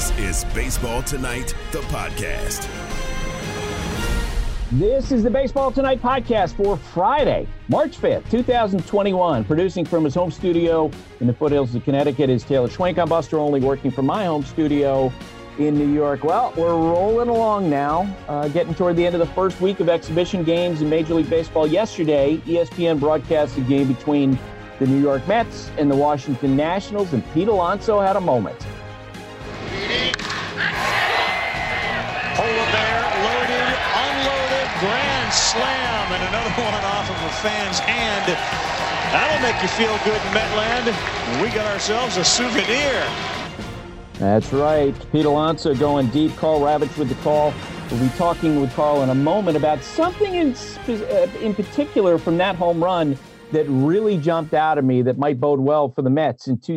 This is Baseball Tonight, the podcast. This is the Baseball Tonight podcast for Friday, March 5th, 2021. Producing from his home studio in the foothills of Connecticut is Taylor Schwenk. I'm Buster Olney, working from my home studio in New York. Well, we're rolling along now, getting toward the end of the first week of exhibition games in Major League Baseball. Yesterday, ESPN broadcast a game between the New York Mets and the Washington Nationals, and Pete Alonso had a moment. Hold there, loaded, unloaded, grand slam, and another one off of a fan's hand. That'll make you feel good in Metland. We got ourselves a souvenir. That's right. Pete Alonso going deep. Carl Ravitch with the call. We'll be talking with Carl in a moment about something in particular from that home run that really jumped out at me that might bode well for the Mets in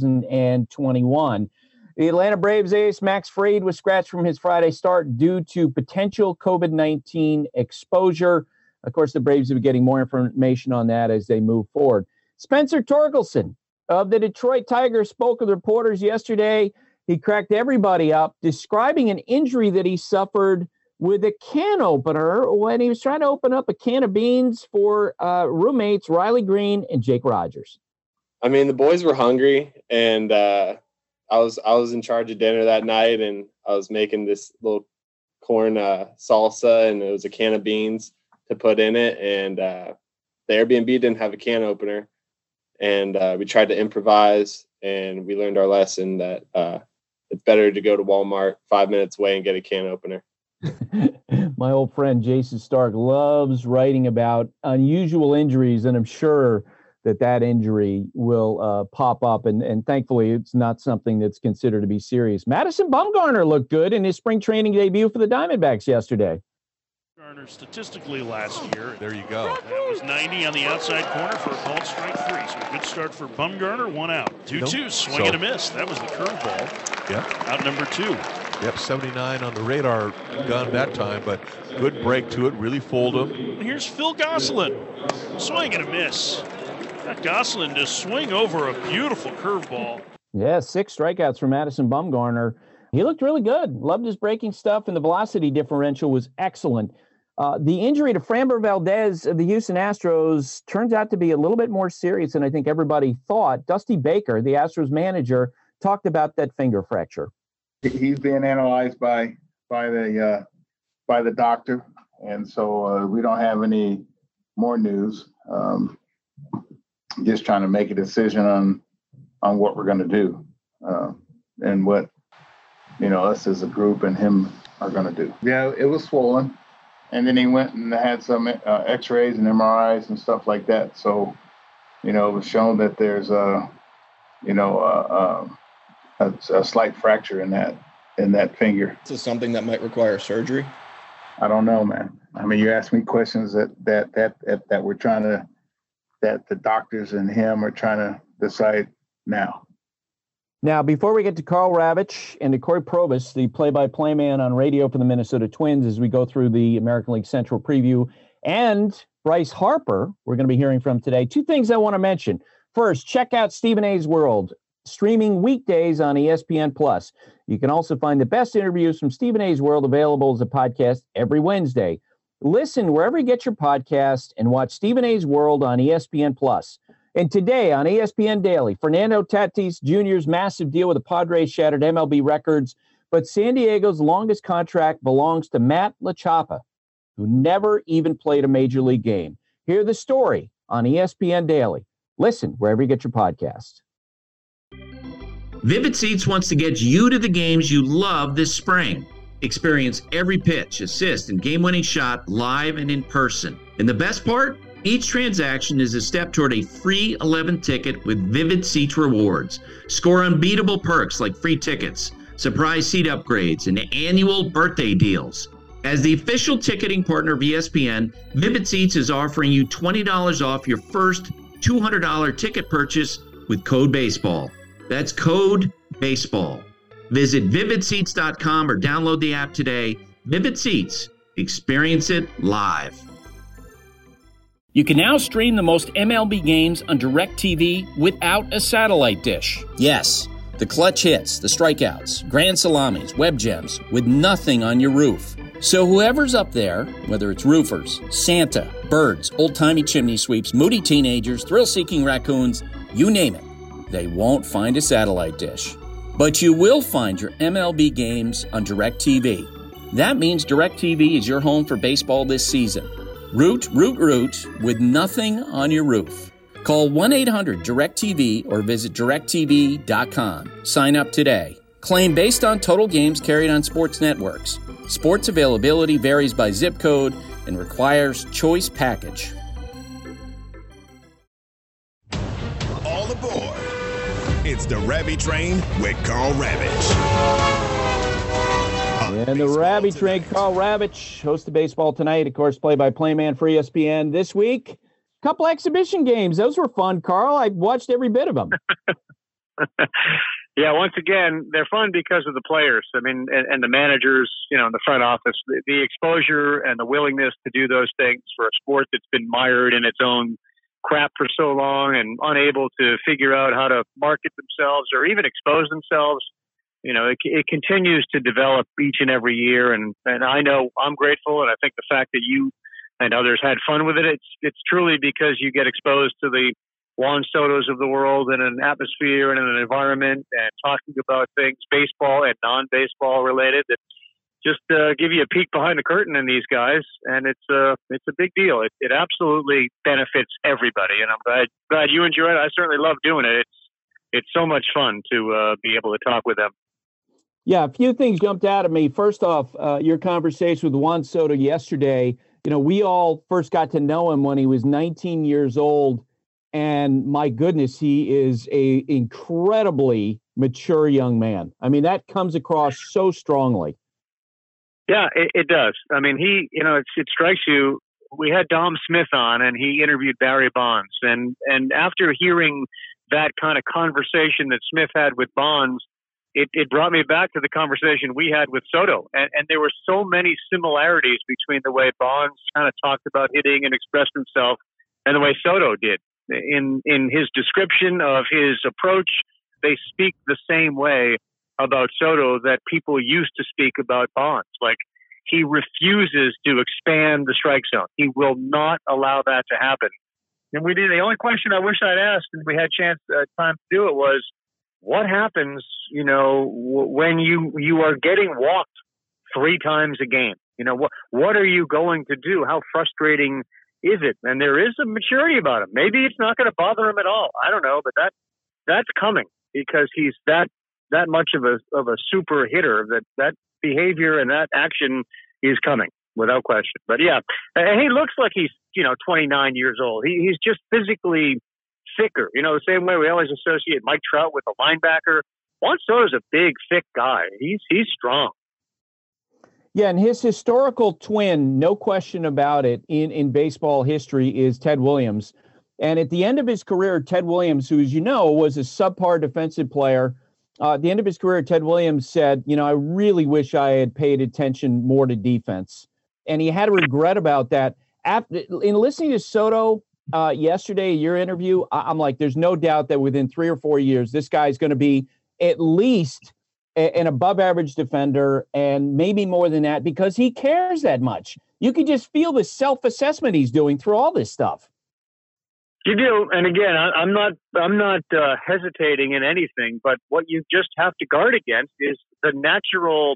2021. The Atlanta Braves ace Max Fried was scratched from his Friday start due to potential COVID-19 exposure. Of course, the Braves will be getting more information on that as they move forward. Spencer Torkelson of the Detroit Tigers spoke with reporters yesterday. He cracked everybody up, describing an injury that he suffered with a can opener when he was trying to open up a can of beans for roommates Riley Green and Jake Rogers. I mean, the boys were hungry, and I was in charge of dinner that night, and I was making this little corn salsa, and it was a can of beans to put in it. And the Airbnb didn't have a can opener, and we tried to improvise, and we learned our lesson that it's better to go to Walmart 5 minutes away and get a can opener. My old friend Jason Stark loves writing about unusual injuries, and I'm sure that injury will pop up, and thankfully it's not something that's considered to be serious. Madison Bumgarner looked good in his spring training debut for the Diamondbacks yesterday. Bumgarner statistically last year. There you go. That was 90 on the outside corner for a called strike 3. So a good start for Bumgarner, 1 out. 2-2, swing and a miss. That was the curveball. Yep. Out number 2. Yep, 79 on the radar gun that time, but good break to it, really fooled him. And here's Phil Gosselin. Swing and a miss. Got Gosselin to swing over a beautiful curveball. Yeah, 6 strikeouts for Madison Bumgarner. He looked really good. Loved his breaking stuff, and the velocity differential was excellent. The injury to Framber Valdez of the Houston Astros turns out to be a little bit more serious than I think everybody thought. Dusty Baker, the Astros manager, talked about that finger fracture. He's being analyzed by the doctor, and so we don't have any more news. Just trying to make a decision on what we're going to do, and what us as a group and him are going to do. Yeah, it was swollen, and then he went and had some X-rays and MRIs and stuff like that. So, it was shown that there's a slight fracture in that finger. This is something that might require surgery. I don't know, man. I mean, you ask me questions that we're trying to, that the doctors and him are trying to decide now. Now, before we get to Carl Ravitch and to Corey Probus, the play-by-play man on radio for the Minnesota Twins, as we go through the American League Central preview, and Bryce Harper, we're going to be hearing from today. 2 things I want to mention. First, check out Stephen A's World, streaming weekdays on ESPN+. You can also find the best interviews from Stephen A's World available as a podcast every Wednesday. Listen wherever you get your podcast and watch Stephen A's World on ESPN+. And today on ESPN Daily, Fernando Tatis Jr.'s massive deal with the Padres shattered MLB records, but San Diego's longest contract belongs to Matt LaChappa, who never even played a major league game. Hear the story on ESPN Daily. Listen wherever you get your podcast. Vivid Seats wants to get you to the games you love this spring. Experience every pitch, assist, and game-winning shot live and in person. And the best part? Each transaction is a step toward a free 11 ticket with Vivid Seats rewards. Score unbeatable perks like free tickets, surprise seat upgrades, and annual birthday deals. As the official ticketing partner of ESPN, Vivid Seats is offering you $20 off your first $200 ticket purchase with code BASEBALL. That's code BASEBALL. Visit vividseats.com or download the app today. Vivid Seats. Experience it live. You can now stream the most MLB games on DirecTV without a satellite dish. Yes. The clutch hits, the strikeouts, grand salamis, web gems, with nothing on your roof. So whoever's up there, whether it's roofers, Santa, birds, old-timey chimney sweeps, moody teenagers, thrill-seeking raccoons, you name it, they won't find a satellite dish. But you will find your MLB games on DirecTV. That means DirecTV is your home for baseball this season. Root with nothing on your roof. Call 1-800-DirecTV or visit directtv.com. Sign up today. Claim based on total games carried on sports networks. Sports availability varies by zip code and requires choice package. All aboard. It's the Rabbi Train with Carl Ravitch. And the Rabbi Train, Carl Ravitch, host of Baseball Tonight, of course, play-by-play man for ESPN this week. A couple exhibition games. Those were fun, Carl. I watched every bit of them. Yeah, once again, they're fun because of the players. I mean, and the managers, in the front office, the exposure and the willingness to do those things for a sport that's been mired in its own crap for so long and unable to figure out how to market themselves or even expose themselves. It continues to develop each and every year. And I know I'm grateful. And I think the fact that you and others had fun with it, it's truly because you get exposed to the Juan Sotos of the world in an atmosphere and in an environment and talking about things, baseball and non-baseball related, that just give you a peek behind the curtain in these guys. And it's a big deal. It absolutely benefits everybody. And I'm glad you enjoy it. I certainly love doing it. It's so much fun to be able to talk with them. Yeah, a few things jumped out at me. First off, your conversation with Juan Soto yesterday. We all first got to know him when he was 19 years old. And my goodness, he is a incredibly mature young man. I mean, that comes across so strongly. Yeah, it does. I mean, it strikes you. We had Dom Smith on and he interviewed Barry Bonds. And after hearing that kind of conversation that Smith had with Bonds, it brought me back to the conversation we had with Soto. And there were so many similarities between the way Bonds kind of talked about hitting and expressed himself and the way Soto did. In his description of his approach, they speak the same way about Soto that people used to speak about Bonds. Like, he refuses to expand the strike zone. He will not allow that to happen. And the only question I wish I'd asked, and we had time to do it, was what happens, when you are getting walked 3 times a game? What are you going to do? How frustrating is it? And there is a maturity about him. Maybe it's not going to bother him at all. I don't know, but that's coming because he's that much of a super hitter. That behavior and that action is coming without question. But yeah, and he looks like he's 29 years old. He's just physically thicker. The same way we always associate Mike Trout with a linebacker. Juan Soto's a big, thick guy. He's strong. Yeah, and his historical twin, no question about it, in baseball history is Ted Williams. And at the end of his career, Ted Williams, who, as you know, was a subpar defensive player, at the end of his career, Ted Williams said, I really wish I had paid attention more to defense. And he had a regret about that. In listening to Soto yesterday, your interview, I'm like, there's no doubt that within 3 or 4 years, this guy's going to be at least an above average defender and maybe more than that because he cares that much. You can just feel the self-assessment he's doing through all this stuff. You do. And again, I'm not hesitating in anything, but what you just have to guard against is the natural,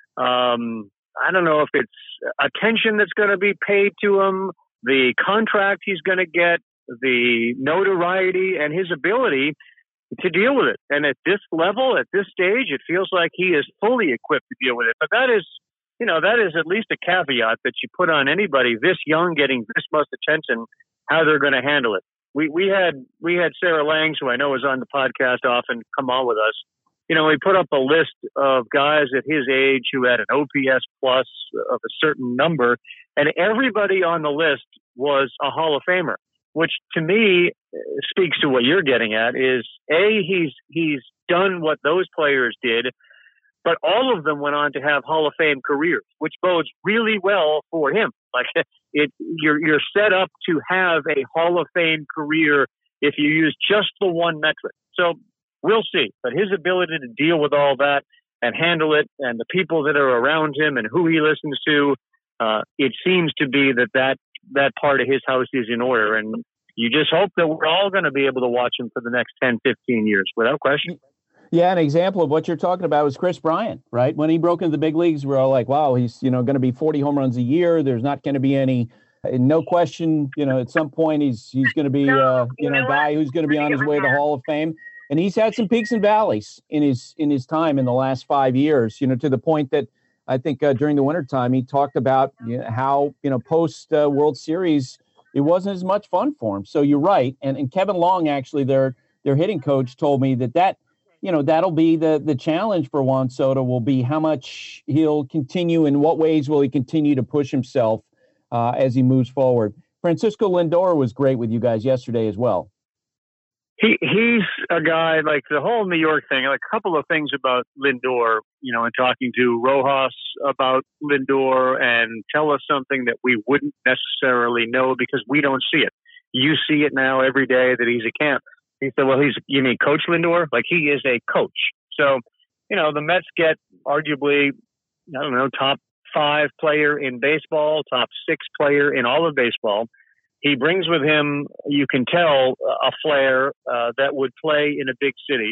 I don't know if it's attention that's going to be paid to him, the contract he's going to get, the notoriety and his ability to deal with it. And at this level, at this stage, it feels like he is fully equipped to deal with it. But that is at least a caveat that you put on anybody this young getting this much attention, how they're going to handle it. We had Sarah Langs, who I know is on the podcast often, come on with us. We put up a list of guys at his age who had an OPS plus of a certain number, and everybody on the list was a Hall of Famer, which to me speaks to what you're getting at is he's done what those players did, but all of them went on to have Hall of Fame careers, which bodes really well for him. Like you're set up to have a Hall of Fame career if you use just the one metric. So we'll see. But his ability to deal with all that and handle it, and the people that are around him and who he listens to, it seems to be that part of his house is in order. And you just hope that we're all going to be able to watch him for the next 10, 15 years, without question. Yeah, an example of what you're talking about was Chris Bryant, right? When he broke into the big leagues, we're all like, wow, he's, going to be 40 home runs a year. There's not going to be any, no question, at some point he's going to be, a guy who's going to be on his way to the Hall of Fame. And he's had some peaks and valleys in his time in the last 5 years, to the point that I think during the wintertime, he talked about how, post World Series, it wasn't as much fun for him. So you're right. And Kevin Long, actually, their hitting coach, told me that that'll be the challenge for Juan Soto, will be how much he'll continue, in what ways will he continue to push himself as he moves forward. Francisco Lindor was great with you guys yesterday as well. He's a guy, like the whole New York thing, like a couple of things about Lindor, and talking to Rojas about Lindor, and tell us something that we wouldn't necessarily know because we don't see it. You see it now every day that he's at camp. He said, well, you mean Coach Lindor? Like, he is a coach. So, the Mets get arguably, top 5 player in baseball, top 6 player in all of baseball. He brings with him, you can tell, a flair that would play in a big city.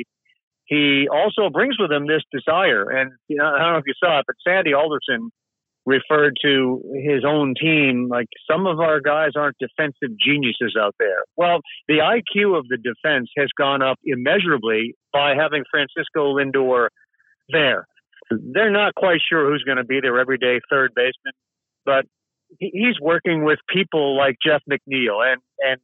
He also brings with him this desire. And, I don't know if you saw it, but Sandy Alderson referred to his own team like, some of our guys aren't defensive geniuses out there. Well, the IQ of the defense has gone up immeasurably by having Francisco Lindor there. They're not quite sure who's going to be their everyday third baseman, but he's working with people like Jeff McNeil, and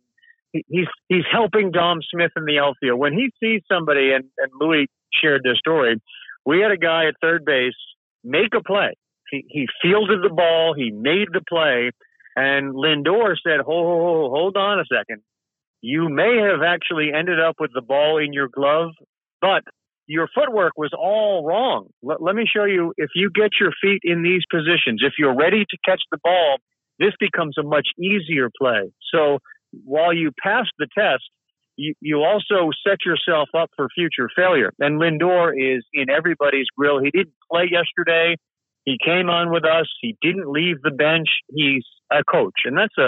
he's helping Dom Smith in the outfield. When he sees somebody, and Louis shared this story, we had a guy at third base make a play. He fielded the ball, he made the play, and Lindor said, hold on a second. You may have actually ended up with the ball in your glove, but your footwork was all wrong. Let me show you, if you get your feet in these positions, if you're ready to catch the ball, this becomes a much easier play. So while you pass the test, you also set yourself up for future failure. And Lindor is in everybody's grill. He didn't play yesterday. He came on with us. He didn't leave the bench. He's a coach. And that's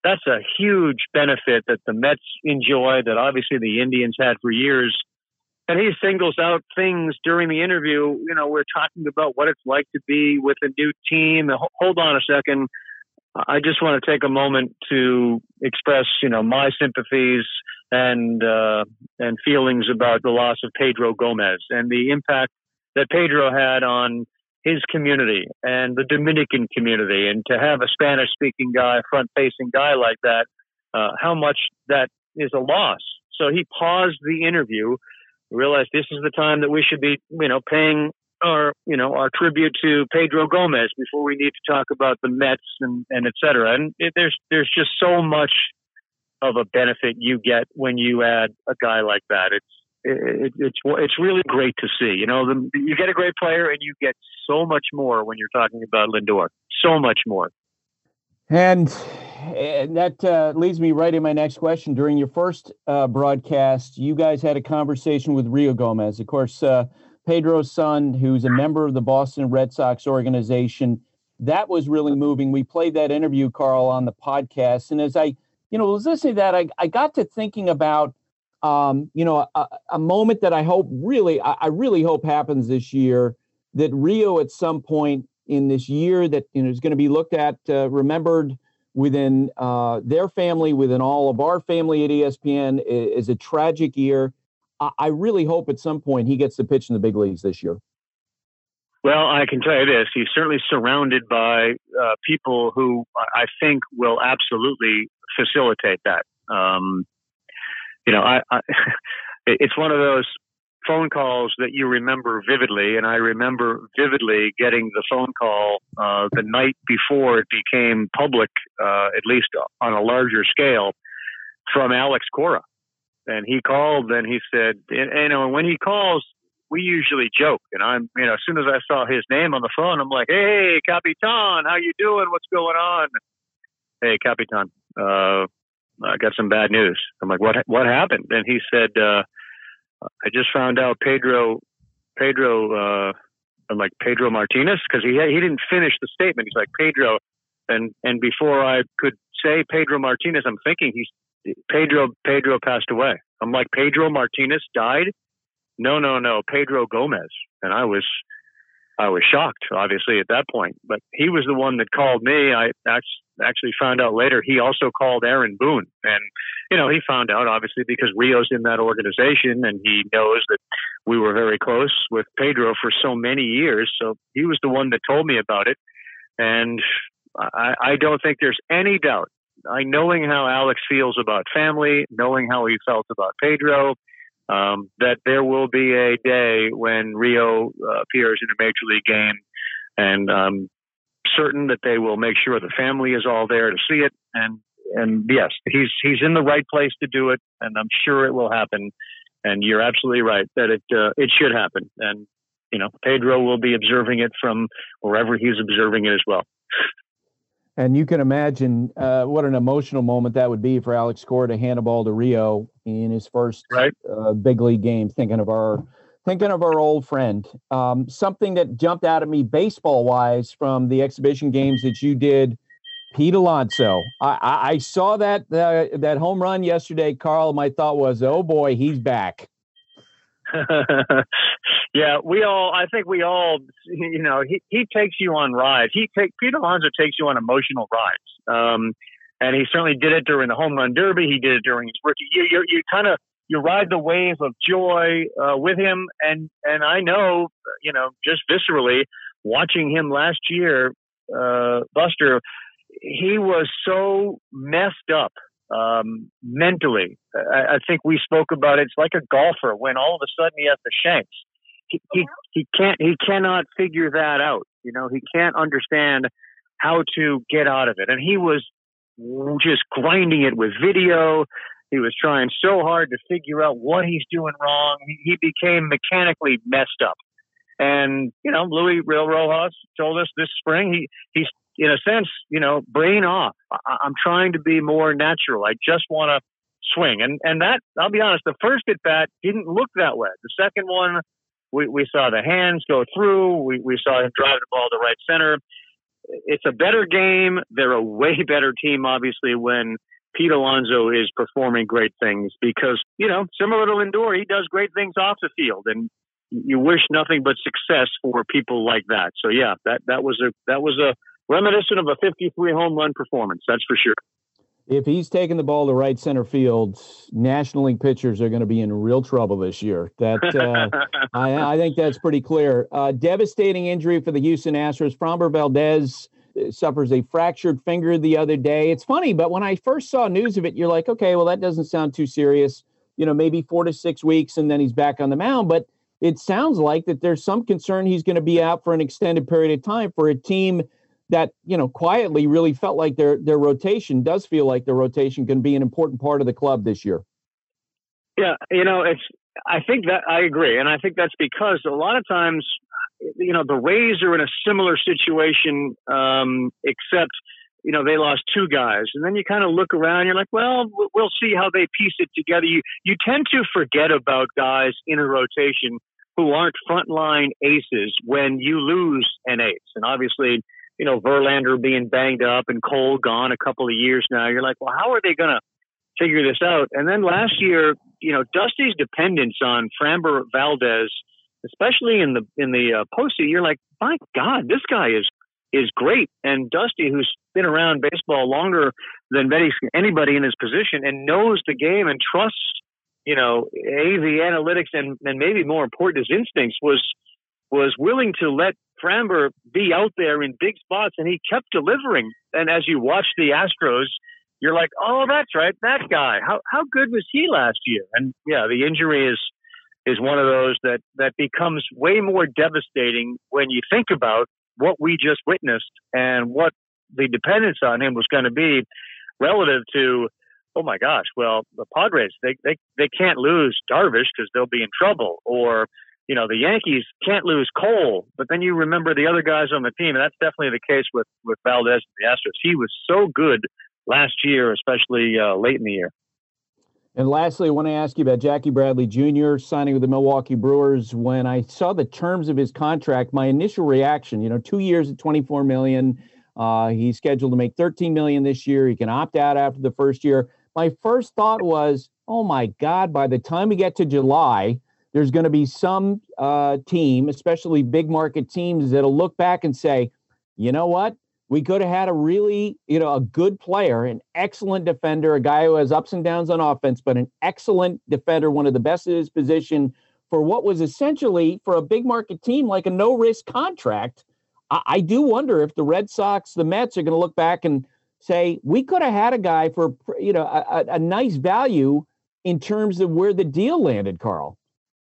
a huge benefit that the Mets enjoy, that obviously the Indians had for years. And he singles out things during the interview. We're talking about what it's like to be with a new team. Hold on a second. I just want to take a moment to express, my sympathies and feelings about the loss of Pedro Gomez and the impact that Pedro had on his community and the Dominican community. And to have a Spanish-speaking guy, front-facing guy like that, how much that is a loss. So he paused the interview, realized this is the time that we should be, paying our tribute to Pedro Gomez before we need to talk about the Mets and et cetera. And there's just so much of a benefit you get when you add a guy like that. It's really great to see. You get a great player and you get so much more when you're talking about Lindor. So much more. And that leads me right in my next question. During your first broadcast, you guys had a conversation with Rio Gomez, of course, Pedro's son, who's a member of the Boston Red Sox organization. That was really moving. We played that interview, Carl, on the podcast. And as I was listening to that, I got to thinking about, a moment that I really hope happens this year, that Rio at some point in this year that is going to be looked at, remembered within their family, within all of our family at ESPN, is a tragic year. I really hope at some point he gets to pitch in the big leagues this year. Well, I can tell you this. He's certainly surrounded by people who I think will absolutely facilitate that. It's one of those phone calls that you remember vividly, and I remember vividly getting the phone call the night before it became public, at least on a larger scale, from Alex Cora. And he called and he said, when he calls, we usually joke. And I'm, as soon as I saw his name on the phone, I'm like, hey, Capitan, how you doing? What's going on? Hey, Capitan, I got some bad news. I'm like, what happened? And he said, I just found out Pedro Martinez, because he didn't finish the statement. He's like Pedro, and before I could say Pedro Martinez, I'm thinking Pedro passed away. I'm like, Pedro Martinez died? No, Pedro Gomez. And I was shocked, obviously, at that point. But he was the one that called me. I actually found out later he also called Aaron Boone. And, he found out, obviously, because Rio's in that organization, and he knows that we were very close with Pedro for so many years. So he was the one that told me about it. And I don't think there's any doubt, knowing how Alex feels about family, knowing how he felt about Pedro, that there will be a day when Rio appears in a major league game, and I'm certain that they will make sure the family is all there to see it. And yes, he's in the right place to do it, and I'm sure it will happen. And you're absolutely right that it should happen. And Pedro will be observing it from wherever he's observing it as well. And you can imagine what an emotional moment that would be for Alex Cora to hand a ball to Rio in his first big league game. Thinking of our old friend. Something that jumped out at me baseball wise from the exhibition games that you did, Pete Alonso. I saw that home run yesterday, Carl. My thought was, oh boy, he's back. Yeah, I think we all, he takes you on rides. Pete Alonso takes you on emotional rides. And he certainly did it during the home run derby. He did it during his rookie year. You ride the wave of joy with him. And I know, just viscerally watching him last year, Buster, he was so messed up mentally. I think we spoke about it. It's like a golfer when all of a sudden he has the shanks. He cannot figure that out. He can't understand how to get out of it. And he was just grinding it with video. He was trying so hard to figure out what he's doing wrong. He became mechanically messed up. And, Luis Real Rojas told us this spring, he's in a sense, brain off. I'm trying to be more natural. I just want to swing. And that, I'll be honest, the first at bat didn't look that way. The second one, we saw the hands go through. We saw him drive the ball to right center. It's a better game. They're a way better team, obviously, when Pete Alonso is performing great things because, similar to Lindor, he does great things off the field. And you wish nothing but success for people like that. So, yeah, that was a reminiscent of a 53 home run performance. That's for sure. If he's taking the ball to right center field, National League pitchers are going to be in real trouble this year. That I think that's pretty clear. Devastating injury for the Houston Astros. Framber Valdez suffers a fractured finger the other day. It's funny, but when I first saw news of it, you're like, okay, well, that doesn't sound too serious. Maybe 4 to 6 weeks, and then he's back on the mound. But it sounds like that there's some concern he's going to be out for an extended period of time for a team that, quietly really felt like their rotation does feel like their rotation can be an important part of the club this year. Yeah. I think that I agree. And I think that's because a lot of times, the Rays are in a similar situation, except, they lost 2 guys. And then you kind of look around, you're like, well, we'll see how they piece it together. You tend to forget about guys in a rotation who aren't frontline aces when you lose an ace. And obviously, Verlander being banged up and Cole gone a couple of years now. You're like, well, how are they going to figure this out? And then last year, Dusty's dependence on Framber Valdez, especially in the postseason, you're like, my God, this guy is great. And Dusty, who's been around baseball longer than anybody in his position and knows the game and trusts, the analytics and maybe more important, his instincts, was willing to let Framber be out there in big spots, and he kept delivering. And as you watch the Astros, you're like, oh, that's right, that guy. How good was he last year? And yeah, the injury is one of those that becomes way more devastating when you think about what we just witnessed and what the dependence on him was going to be relative to, oh my gosh, well, the Padres, they can't lose Darvish because they'll be in trouble, or the Yankees can't lose Cole, but then you remember the other guys on the team, and that's definitely the case with Valdez and the Astros. He was so good last year, especially late in the year. And lastly, I want to ask you about Jackie Bradley Jr. signing with the Milwaukee Brewers. When I saw the terms of his contract, my initial reaction, 2 years at $24 million. He's scheduled to make $13 million this year. He can opt out after the first year. My first thought was, oh my God, by the time we get to July, there's going to be some team, especially big market teams, that'll look back and say, you know what? We could have had a really, a good player, an excellent defender, a guy who has ups and downs on offense, but an excellent defender, one of the best in his position for what was essentially, for a big market team, like a no-risk contract. I do wonder if the Red Sox, the Mets are going to look back and say, we could have had a guy for, a nice value in terms of where the deal landed, Carl.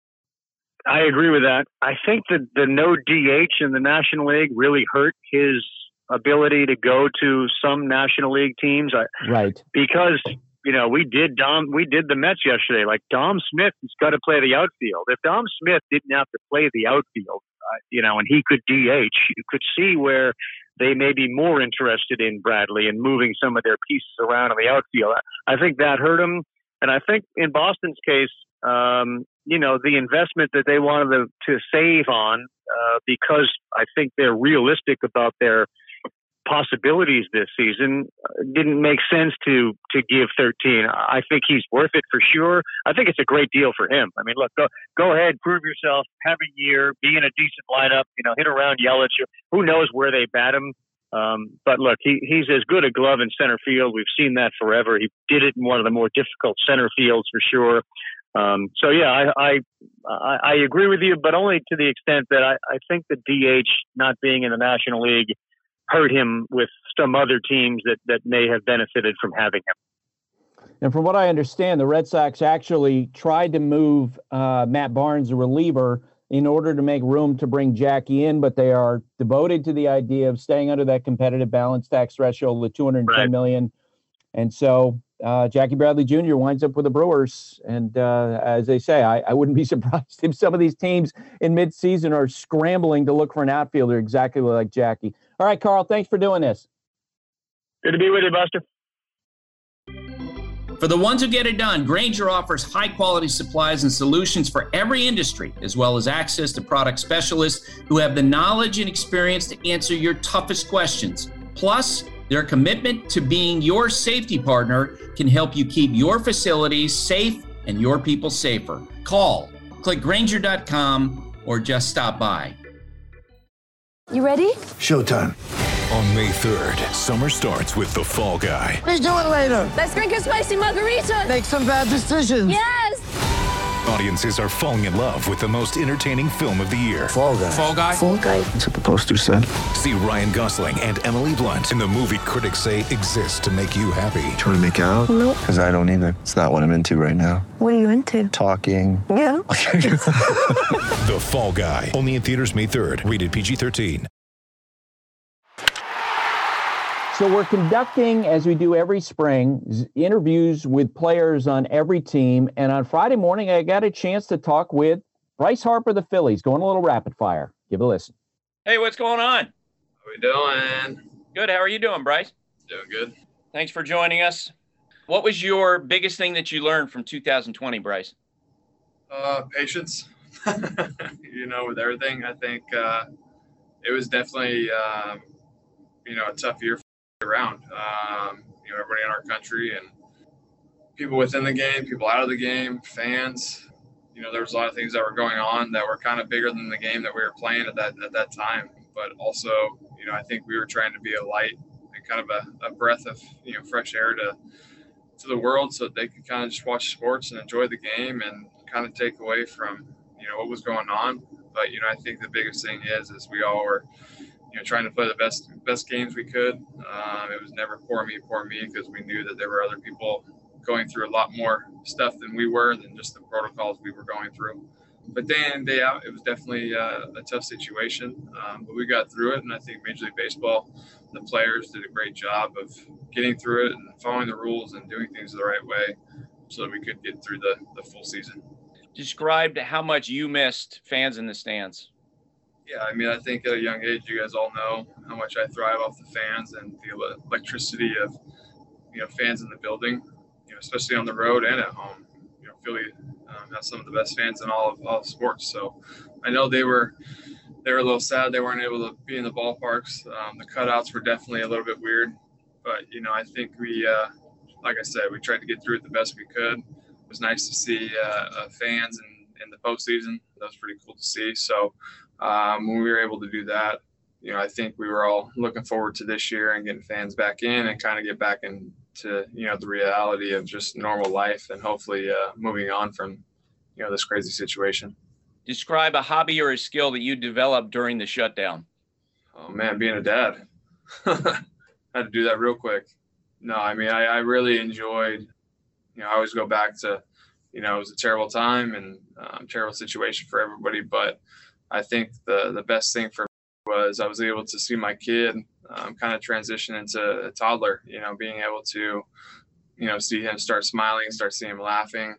I agree with that. I think that the no DH in the National League really hurt his ability to go to some National League teams. Right. Because, we did the Mets yesterday. Like, Dom Smith has got to play the outfield. If Dom Smith didn't have to play the outfield, and he could DH, you could see where they may be more interested in Bradley and moving some of their pieces around in the outfield. I think that hurt him. And I think in Boston's case, the investment that they wanted to save on, because I think they're realistic about their possibilities this season, didn't make sense to give 13. I think he's worth it for sure. I think it's a great deal for him. I mean, look, go ahead, prove yourself, have a year, be in a decent lineup, hit around Yelich. Who knows where they bat him? But look, he's as good a glove in center field. We've seen that forever. He did it in one of the more difficult center fields for sure. So yeah, I agree with you, but only to the extent that I think the DH not being in the National League hurt him with some other teams that may have benefited from having him. And from what I understand, the Red Sox actually tried to move Matt Barnes, a reliever, in order to make room to bring Jackie in, but they are devoted to the idea of staying under that competitive balance tax threshold of $210 million. And so Jackie Bradley Jr. winds up with the Brewers. And as they say, I wouldn't be surprised if some of these teams in midseason are scrambling to look for an outfielder exactly like Jackie. All right, Carl, thanks for doing this. Good to be with you, Buster. For the ones who get it done, Grainger offers high-quality supplies and solutions for every industry, as well as access to product specialists who have the knowledge and experience to answer your toughest questions. Plus, their commitment to being your safety partner can help you keep your facilities safe and your people safer. Call, click Grainger.com, or just stop by. You ready? Showtime. On May 3rd, summer starts with The Fall Guy. Let's do it later. Let's drink a spicy margarita. Make some bad decisions. Yes. Audiences are falling in love with the most entertaining film of the year. Fall Guy. Fall Guy? Fall Guy. That's what the poster said. See Ryan Gosling and Emily Blunt in the movie critics say exists to make you happy. Trying to make it out? Nope. Because I don't either. It's not what I'm into right now. What are you into? Talking. Yeah. The Fall Guy. Only in theaters May 3rd. Rated PG-13. So we're conducting, as we do every spring, interviews with players on every team. And on Friday morning, I got a chance to talk with Bryce Harper of the Phillies, going a little rapid fire. Give a listen. Hey, what's going on? How we doing? Good. How are you doing, Bryce? Doing good. Thanks for joining us. What was your biggest thing that you learned from 2020, Bryce? Patience. With everything, I think it was definitely, a tough year around. Everybody in our country and people within the game, people out of the game, fans. There was a lot of things that were going on that were kind of bigger than the game that we were playing at that time. But also, I think we were trying to be a light and kind of a breath of fresh air to the world, so that they could kind of just watch sports and enjoy the game and kind of take away from what was going on. But I think the biggest thing is we all were trying to play the best games we could. It was never poor me, because we knew that there were other people going through a lot more stuff than we were, than just the protocols we were going through. But day in and day out, it was definitely a tough situation. But we got through it, and I think Major League Baseball, the players did a great job of getting through it and following the rules and doing things the right way so that we could get through the full season. Describe how much you missed fans in the stands. Yeah, I think at a young age, you guys all know how much I thrive off the fans and the electricity of, fans in the building. especially on the road and at home. Philly has some of the best fans in all of sports. So I know they were a little sad they weren't able to be in the ballparks. The cutouts were definitely a little bit weird, but I think we, like I said, we tried to get through it the best we could. It was nice to see fans in the postseason. That was pretty cool to see. So when we were able to do that, I think we were all looking forward to this year and getting fans back in and kind of get back into the reality of just normal life and hopefully moving on from this crazy situation. Describe a hobby or a skill that you developed during the shutdown. Oh man, being a dad. Had to do that real quick. No, I mean, I really enjoyed, I always go back to, it was a terrible time and terrible situation for everybody. But I think the best thing for me was I was able to see my kid kind of transition into a toddler, being able to, see him start smiling, start seeing him laughing,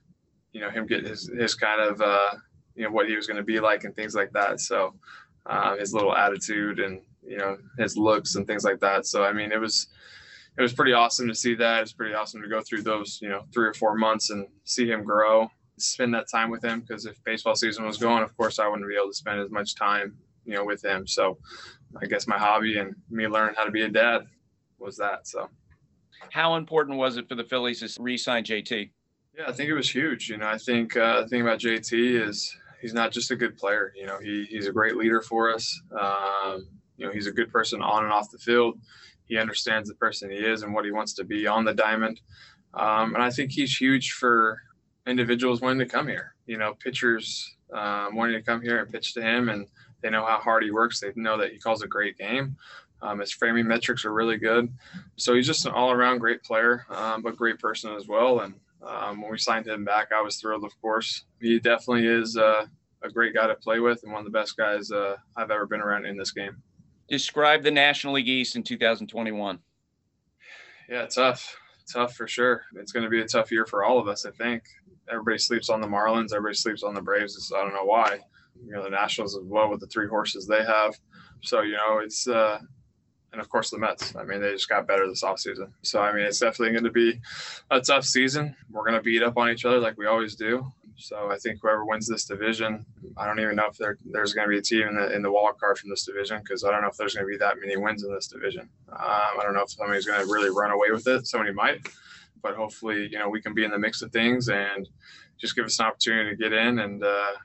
him get his kind of, what he was going to be like and things like that. So his little attitude and, his looks and things like that. So, I mean, it was pretty awesome to see that. It's pretty awesome to go through those, 3 or 4 months and see him grow, spend that time with him. Because if baseball season was going, of course, I wouldn't be able to spend as much time, with him. So I guess my hobby and me learning how to be a dad was that. So how important was it for the Phillies to re-sign JT? Yeah, I think it was huge. I think the thing about JT is he's not just a good player. He's a great leader for us. He's a good person on and off the field. He understands the person he is and what he wants to be on the diamond. And I think he's huge for individuals wanting to come here. Pitchers wanting to come here and pitch to him, and they know how hard he works. They know that he calls a great game. His framing metrics are really good. So he's just an all-around great player, but great person as well. And when we signed him back, I was thrilled, of course. He definitely is a great guy to play with and one of the best guys I've ever been around in this game. Describe the National League East in 2021. Yeah, tough for sure. It's going to be a tough year for all of us, I think. Everybody sleeps on the Marlins. Everybody sleeps on the Braves. I don't know why. The Nationals as well with the 3 horses they have. So, it's and of course the Mets. I mean, they just got better this offseason. So, I mean, it's definitely going to be a tough season. We're going to beat up on each other like we always do. So I think whoever wins this division, I don't even know if there's going to be a team in the wild card from this division, because I don't know if there's going to be that many wins in this division. I don't know if somebody's going to really run away with it. Somebody might, but hopefully, we can be in the mix of things and just give us an opportunity to get in and,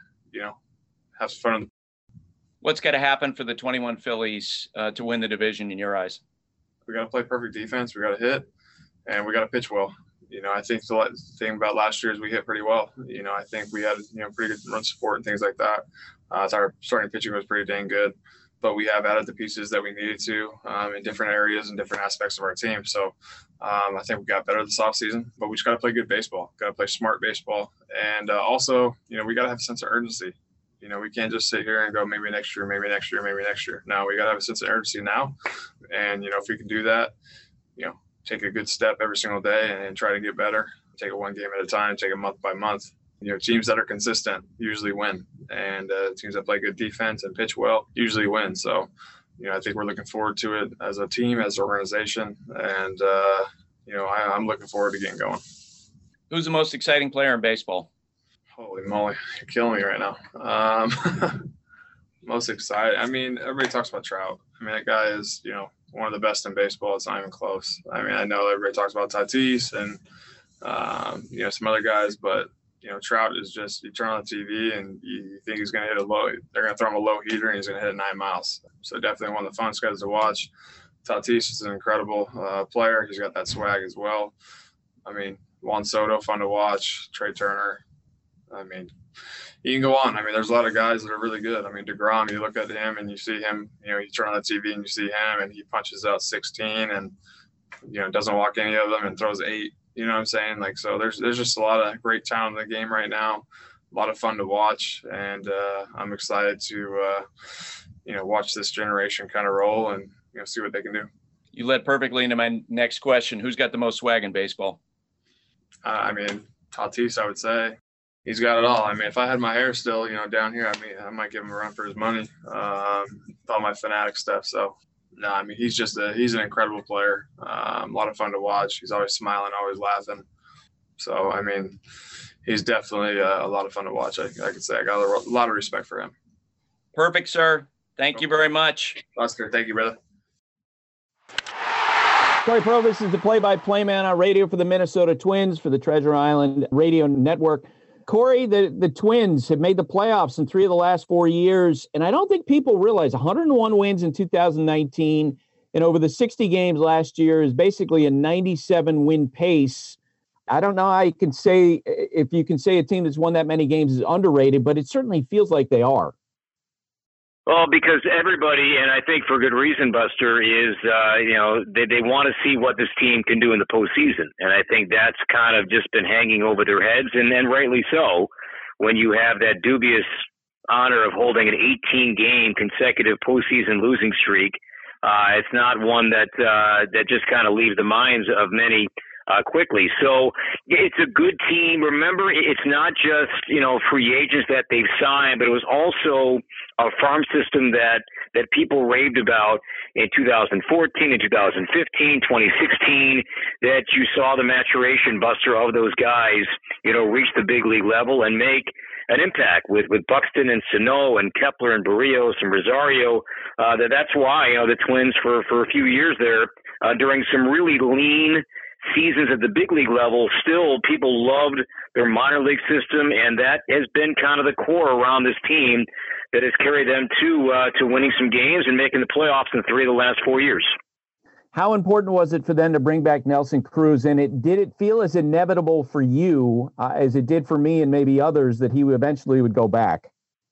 have some fun. What's got to happen for the 21 Phillies to win the division in your eyes? We got to play perfect defense. We got to hit, and we got to pitch well. I think the thing about last year is we hit pretty well. I think we had, pretty good run support and things like that. Our starting pitching was pretty dang good, but we have added the pieces that we needed to in different areas and different aspects of our team. So I think we got better this offseason, but we just got to play good baseball, got to play smart baseball. And also, we got to have a sense of urgency. We can't just sit here and go, maybe next year, maybe next year, maybe next year. No, we got to have a sense of urgency now. And, if we can do that, take a good step every single day and try to get better, take it one game at a time, take it month by month. Teams that are consistent usually win, and teams that play good defense and pitch well usually win. So, I think we're looking forward to it as a team, as an organization. And, I'm looking forward to getting going. Who's the most exciting player in baseball? Holy moly, you're killing me right now. Most excited. I mean, everybody talks about Trout. I mean, that guy is, one of the best in baseball. It's not even close. I mean, I know everybody talks about Tatis and, some other guys, but, Trout is just, you turn on the TV and you think he's going to hit they're going to throw him a low heater and he's going to hit 9 miles. So definitely one of the funnest guys to watch. Tatis is an incredible player. He's got that swag as well. I mean, Juan Soto, fun to watch. Trey Turner. I mean, you can go on. I mean, there's a lot of guys that are really good. I mean, DeGrom, you look at him and you see him, you turn on the TV and you see him and he punches out 16 and, doesn't walk any of them and throws 8. You know what I'm saying? Like, so there's just a lot of great talent in the game right now. A lot of fun to watch. And I'm excited to, watch this generation kind of roll and, see what they can do. You led perfectly into my next question. Who's got the most swag in baseball? I mean, Tatis, I would say. He's got it all. I mean, if I had my hair still, down here, I might give him a run for his money. With all my fanatic stuff. So, no, I mean, he's an incredible player. A lot of fun to watch. He's always smiling, always laughing. So, I mean, he's definitely a lot of fun to watch. I could say I got a lot of respect for him. Perfect, sir. Thank you very much. Oscar, thank you, brother. Corey Provus is the play-by-play man on radio for the Minnesota Twins for the Treasure Island Radio Network. Corey, the Twins have made the playoffs in 3 of the last 4 years, and I don't think people realize 101 wins in 2019 and over the 60 games last year is basically a 97-win pace. I don't know how you can say, if you can say a team that's won that many games is underrated, but it certainly feels like they are. Well, because everybody, and I think for good reason, Buster, is, they want to see what this team can do in the postseason. And I think that's kind of just been hanging over their heads, and rightly so, when you have that dubious honor of holding an 18-game consecutive postseason losing streak. It's not one that just kind of leaves the minds of many quickly. So it's a good team. Remember, it's not just, free agents that they've signed, but it was also a farm system that people raved about in 2014 and 2015, 2016, that you saw the maturation, Buster, of those guys, reach the big league level and make an impact with Buxton and Sano and Kepler and Barrios and Rosario. That's why, the Twins for a few years there, during some really lean seasons at the big league level, still people loved their minor league system, and that has been kind of the core around this team that has carried them to winning some games and making the playoffs in 3 of the last 4 years. How important was it for them to bring back Nelson Cruz? And did it feel as inevitable for you as it did for me and maybe others that he eventually would go back?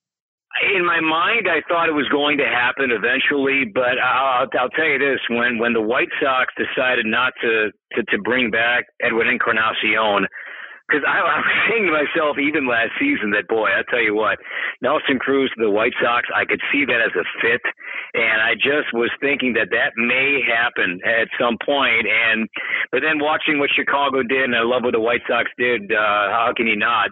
In my mind, I thought it was going to happen eventually, but I'll tell you this: when the White Sox decided not to bring back Edwin Encarnacion, because I was saying to myself even last season that, boy, I tell you what, Nelson Cruz to the White Sox, I could see that as a fit, and I just was thinking that may happen at some point. But then watching what Chicago did, and I love what the White Sox did, how can you not?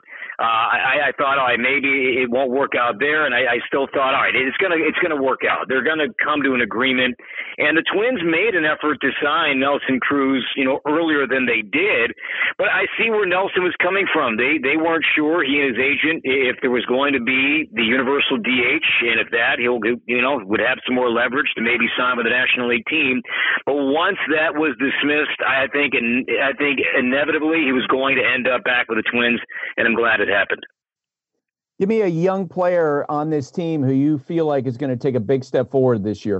I thought, all right, maybe it won't work out there, and I still thought, all right, it's gonna work out. They're gonna come to an agreement, and the Twins made an effort to sign Nelson Cruz, earlier than they did. But I see where Nelson was coming from. They weren't sure, he and his agent, if there was going to be the universal DH, and if that he'll would have some more leverage to maybe sign with the National League team. But once that was dismissed, I think inevitably he was going to end up back with the Twins, and I'm glad it happened. Give me a young player on this team who you feel like is going to take a big step forward this year.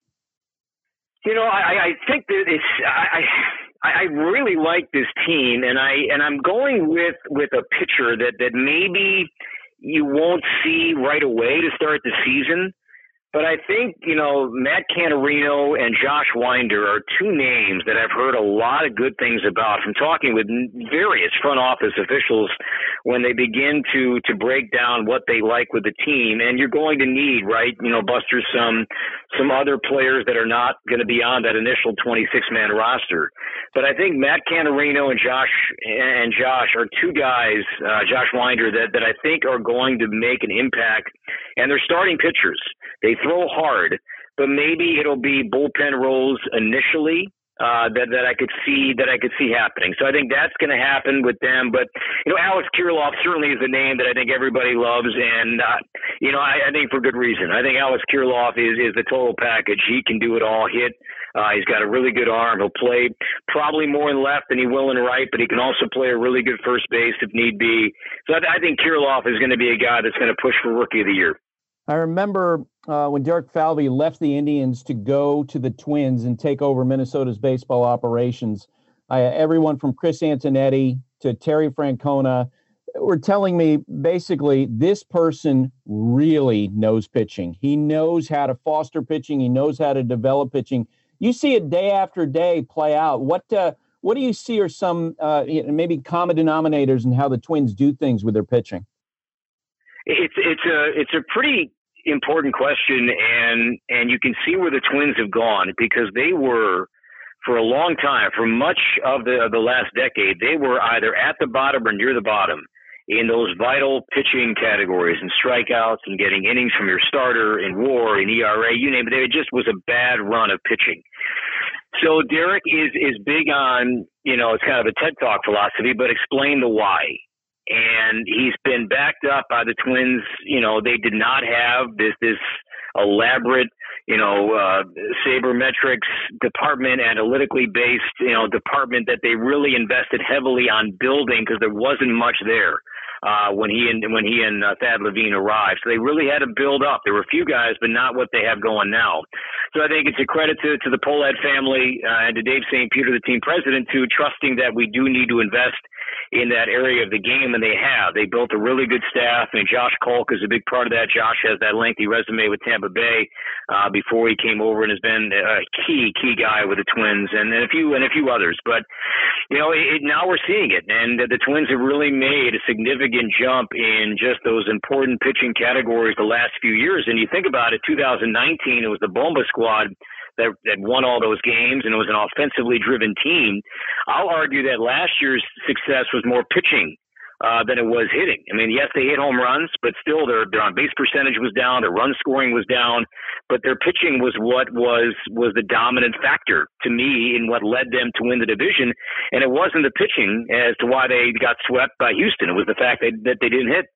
I think that I really like this team, and I'm going with a pitcher that maybe you won't see right away to start the season. But I think, Matt Canarino and Josh Winder are 2 names that I've heard a lot of good things about from talking with various front office officials when they begin to break down what they like with the team. And you're going to need, right, Buster, some other players that are not going to be on that initial 26-man roster. But I think Matt Canarino and Josh are 2 guys, Josh Winder, that I think are going to make an impact. And they're starting pitchers. They throw hard, but maybe it'll be bullpen roles initially that I could see happening. So I think that's going to happen with them. But Alex Kirilloff certainly is a name that I think everybody loves, and I think for good reason. I think Alex Kirilloff is the total package. He can do it all. He's got a really good arm. He'll play probably more in left than he will in right, but he can also play a really good first base if need be. So I think Kirilloff is going to be a guy that's going to push for Rookie of the Year. I remember when Derek Falvey left the Indians to go to the Twins and take over Minnesota's baseball operations. Everyone from Chris Antonetti to Terry Francona were telling me basically this person really knows pitching. He knows how to foster pitching. He knows how to develop pitching. You see it day after day play out. What do you see are some maybe common denominators in how the Twins do things with their pitching? It's a pretty important question, and you can see where the Twins have gone, because they were, for a long time, for much of the last decade, they were either at the bottom or near the bottom in those vital pitching categories and strikeouts and getting innings from your starter in WAR and ERA, you name it. It just was a bad run of pitching. So Derek is big on, it's kind of a TED Talk philosophy, but explain the why. And he's been backed up by the Twins. They did not have this elaborate, sabermetrics department, analytically based, department that they really invested heavily on building because there wasn't much there. When he and Thad Levine arrived. So they really had to build up. There were a few guys, but not what they have going now. So I think it's a credit to the Pohlad family and to Dave St. Peter, the team president, to trusting that we do need to invest in that area of the game, and they have. They built a really good staff, and Josh Kolk is a big part of that. Josh has that lengthy resume with Tampa Bay before he came over and has been a key guy with the Twins and a few others. But, now we're seeing it, and the Twins have really made a significant jump in just those important pitching categories the last few years. And you think about it, 2019, it was the Bomba squad that won all those games, and it was an offensively driven team. I'll argue that last year's success was more pitching than it was hitting. I mean, yes, they hit home runs, but still their on-base percentage was down, their run scoring was down, but their pitching was what was the dominant factor to me in what led them to win the division. And it wasn't the pitching as to why they got swept by Houston. It was the fact that they didn't hit.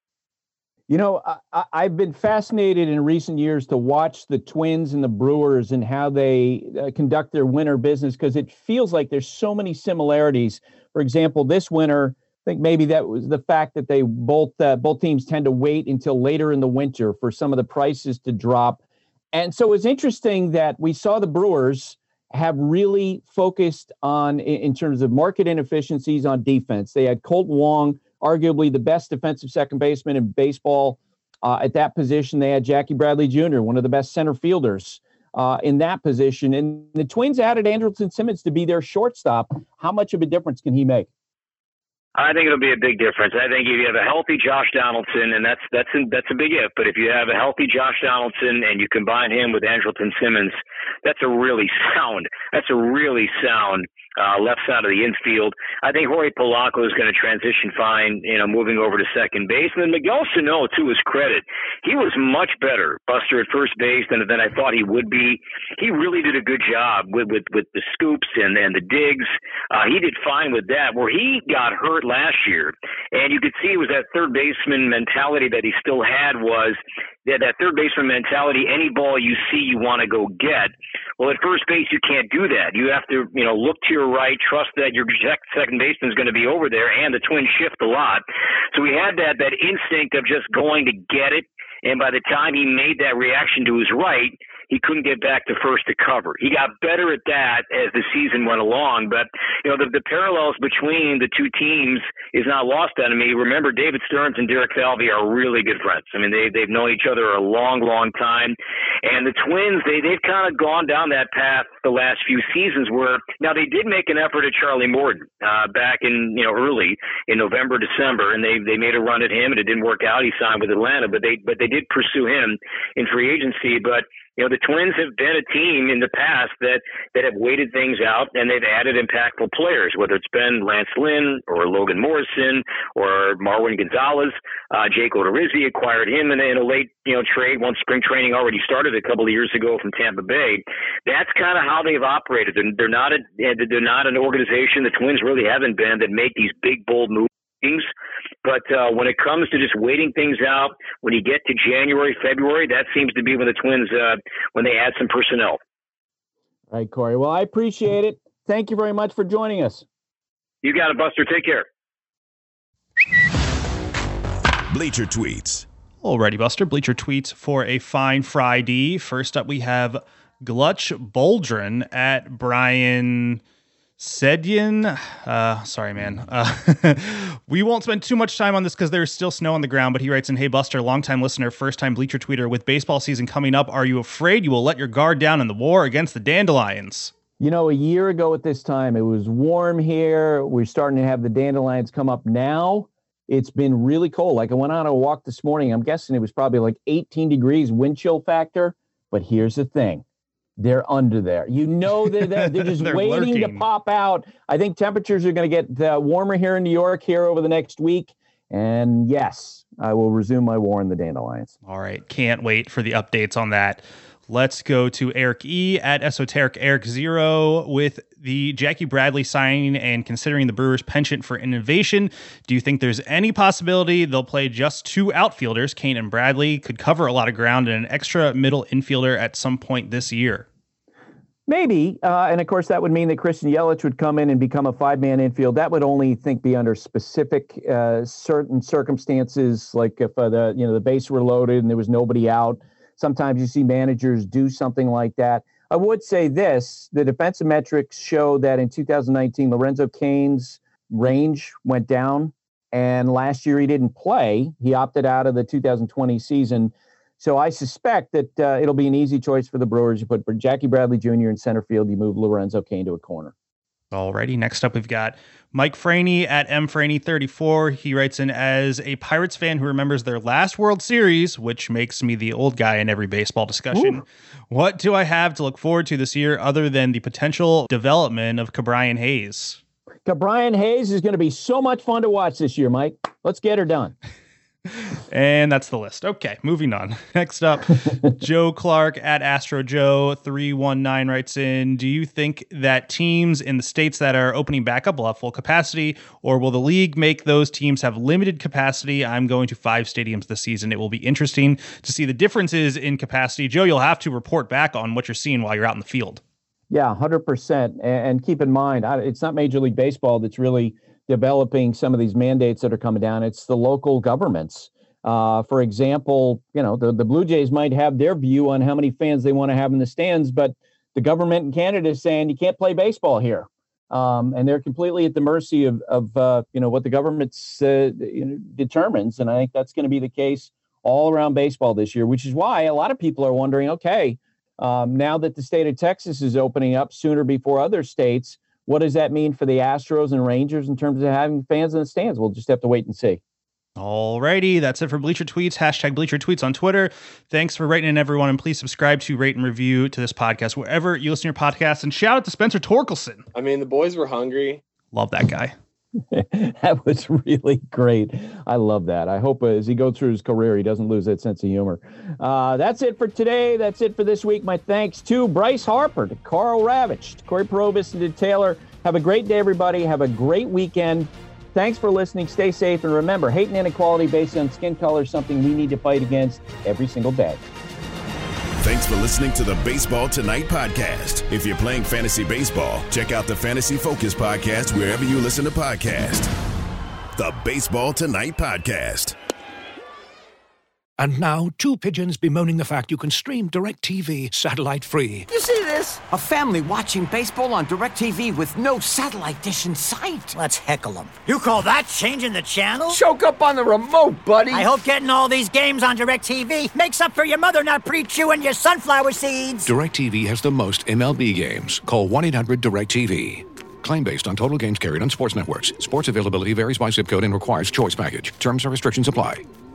I've been fascinated in recent years to watch the Twins and the Brewers and how they conduct their winter business, because it feels like there's so many similarities. For example, this winter, I think maybe that was the fact that they both teams tend to wait until later in the winter for some of the prices to drop. And so it's interesting that we saw the Brewers have really focused on, in terms of market inefficiencies, on defense. They had Colt Wong, arguably the best defensive second baseman in baseball at that position. They had Jackie Bradley Jr., one of the best center fielders in that position. And the Twins added Andrelton Simmons to be their shortstop. How much of a difference can he make? I think it'll be a big difference. I think if you have a healthy Josh Donaldson, and that's a big if, but if you have a healthy Josh Donaldson and you combine him with Andrelton Simmons, that's a really sound left side of the infield. I think Jorge Polanco is going to transition fine, moving over to second base. And then Miguel Sano, to his credit, he was much better, Buster, at first base than I thought he would be. He really did a good job with the scoops and the digs. He did fine with that. Where he got hurt last year, and you could see it was that third baseman mentality that he still had, was that third baseman mentality, any ball you see you want to go get. Well, at first base, you can't do that. You have to, look to your right, trust that your second baseman is going to be over there, and the Twins shift a lot. So he had that instinct of just going to get it, and by the time he made that reaction to his right, he couldn't get back to first to cover. He got better at that as the season went along, but the parallels between the two teams is not lost on me. Remember, David Stearns and Derek Falvey are really good friends. I mean, they've known each other a long time, and the Twins, they've kind of gone down that path the last few seasons. Where now they did make an effort at Charlie Morton back in early in November, December, and they made a run at him, and it didn't work out. He signed with Atlanta, but they did pursue him in free agency. But the Twins have been a team in the past that have waited things out, and they've added impactful players, whether it's been Lance Lynn or Logan Morrison or Marwin Gonzalez. Jake Odorizzi acquired him in a late trade once spring training already started a couple of years ago from Tampa Bay. That's kind of how they've operated. They're not an organization, the Twins really haven't been, that make these big, bold moves. But when it comes to just waiting things out, when you get to January, February, that seems to be when the Twins, when they add some personnel. All right, Corey. Well, I appreciate it. Thank you very much for joining us. You got it, Buster. Take care. Bleacher Tweets. Alrighty, Buster. Bleacher Tweets for a fine Friday. First up, we have Glutch Boldrin at Brian Sedyan. Sorry, man. We won't spend too much time on this because there's still snow on the ground, but he writes in, "Hey, Buster, longtime listener, first-time Bleacher Tweeter. With baseball season coming up, are you afraid you will let your guard down in the war against the Dandelions?" A year ago at this time, it was warm here. We're starting to have the Dandelions come up now. It's been really cold. Like, I went on a walk this morning. I'm guessing it was probably like 18 degrees wind chill factor. But here's the thing. They're under there. They're just They're waiting lurking. to pop out. I think temperatures are going to get warmer here in New York here over the next week. And yes, I will resume my war on the Dandelions. All right. Can't wait for the updates on that. Let's go to Eric E. at Esoteric Eric 0 with the Jackie Bradley signing and considering the Brewers' penchant for innovation. Do you think there's any possibility they'll play just 2 outfielders, Kane and Bradley, could cover a lot of ground, and an extra middle infielder at some point this year? Maybe. And of course, that would mean that Christian Yelich would come in and become a 5-man infield. That would only be under specific certain circumstances, like if the bases were loaded and there was nobody out. Sometimes you see managers do something like that. I would say this, the defensive metrics show that in 2019, Lorenzo Cain's range went down, and last year he didn't play. He opted out of the 2020 season. So I suspect that it'll be an easy choice for the Brewers. You put Jackie Bradley Jr. in center field, you move Lorenzo Cain to a corner. Alrighty, next up we've got Mike Franey at MFraney34. He writes in, as a Pirates fan who remembers their last World Series, which makes me the old guy in every baseball discussion, what do I have to look forward to this year other than the potential development of Ke'Bryan Hayes? Ke'Bryan Hayes is going to be so much fun to watch this year, Mike. Let's get her done. And that's the list. Okay, moving on. Next up, Joe Clark at Astro Joe 319 writes in, do you think that teams in the states that are opening back up will have full capacity, or will the league make those teams have limited capacity? I'm going to 5 stadiums this season. It will be interesting to see the differences in capacity. Joe, you'll have to report back on what you're seeing while you're out in the field. Yeah, 100%. And keep in mind, it's not Major League Baseball that's really developing some of these mandates that are coming down. It's the local governments. For example, the Blue Jays might have their view on how many fans they want to have in the stands, but the government in Canada is saying you can't play baseball here. And they're completely at the mercy of what the government determines. And I think that's going to be the case all around baseball this year, which is why a lot of people are wondering, okay, now that the state of Texas is opening up sooner before other states, what does that mean for the Astros and Rangers in terms of having fans in the stands? We'll just have to wait and see. Alrighty, that's it for Bleacher Tweets. # Bleacher Tweets on Twitter. Thanks for writing in, everyone, and please subscribe to, rate, and review to this podcast wherever you listen to your podcast. And shout out to Spencer Torkelson. I mean, the boys were hungry. Love that guy. That was really great. I love that. I hope as he goes through his career, he doesn't lose that sense of humor. That's it for today. That's it for this week. My thanks to Bryce Harper, to Karl Ravech, to Corey Probus, and to Taylor. Have a great day, everybody. Have a great weekend. Thanks for listening. Stay safe. And remember, hate and inequality based on skin color is something we need to fight against every single day. Thanks for listening to the Baseball Tonight podcast. If you're playing fantasy baseball, check out the Fantasy Focus podcast wherever you listen to podcasts. The Baseball Tonight podcast. And now, 2 pigeons bemoaning the fact you can stream DirecTV satellite-free. You see this? A family watching baseball on DirecTV with no satellite dish in sight. Let's heckle them. You call that changing the channel? Choke up on the remote, buddy. I hope getting all these games on DirecTV makes up for your mother not pre-chewing your sunflower seeds. DirecTV has the most MLB games. Call 1-800-DirecTV. Claim based on total games carried on sports networks. Sports availability varies by zip code and requires choice package. Terms and restrictions apply.